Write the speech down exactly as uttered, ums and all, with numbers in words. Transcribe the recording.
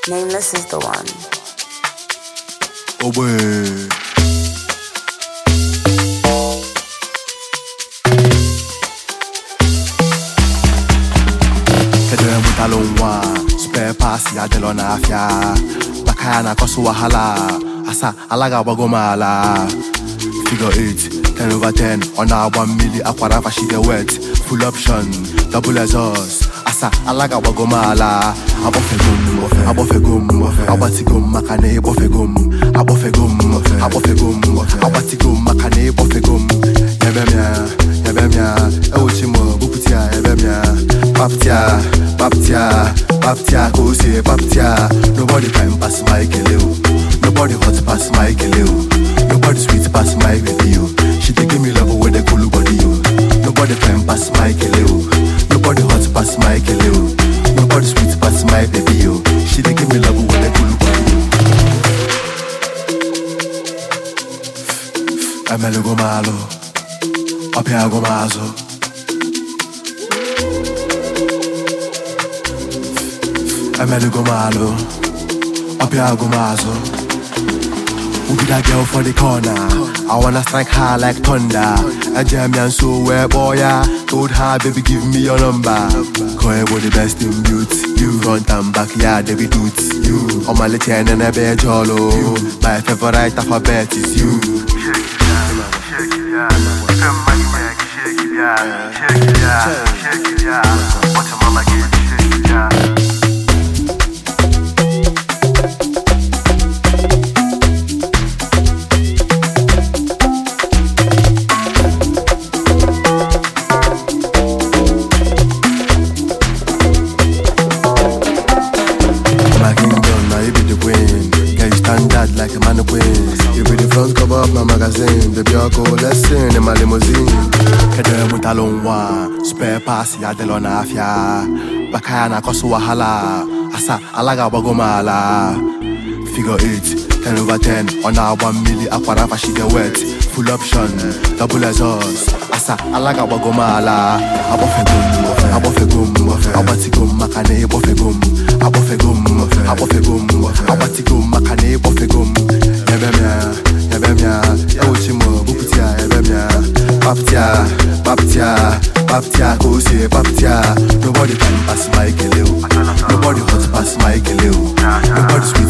Nameless is the one. Oh boy. Kedem utalonwa, spare pass ya delona afya. Bakaya na kosu wahala, asa alaga wagomala. Figure eight, ten over ten, on our one milli aquara she get wet. Full option, double exhaust. Asa alaga wagomala. Abofegum, abofegum, abatigum makane bofegum, abofegum, abofegum, abatigum makane bofegum. Yebemia, yebemia, euchimo buputia yebemia. Baptia, baptia, baptia, go say baptia. Nobody can pass my keleo. Nobody hot pass my keleo. Nobody sweet pass my video. She dey give me love with the cool body yo. Nobody can pass my keleo. Nobody hot pass my keleo. Nobody sweet pass my baby yo. She dey give me love with the cool body yo. Emelo go malo, opia go mazo. Emelo go malo, opia go mazo. Who be that girl for the corner? I wanna strike her like thunder. A German so where boy ya. Told her baby give me your number. Call her the best in beauty. You front and back yeah they be dudes. You on my little and a bed jolo. My favorite alphabet is you. Shake it yeah, shake it yeah, shake it yeah, shake it yeah. What's your mama give me shake it yeah. Like a mannequin. You be the front cover of my magazine. Baby, I'll go lesson in my limousine. Kedem utalonwa, spare pass ya delona afya. Bakaya na kosu wahala, asa alaga wagomala. Figure eight, ten over ten, on our one milli aquara she get wet. Full option, double exhaust, asa alaga wagomala. Abofegum, abofegum, abatigum makane bofegum, abofegum, abofegum, abatigum makane bofegum. Yebemia, yebemia, euchimo buputia yebemia. Baptia, baptia, baptia, go say baptia. Nobody can pass my keleo. Nobody hot pass my keleo. Nobody sweet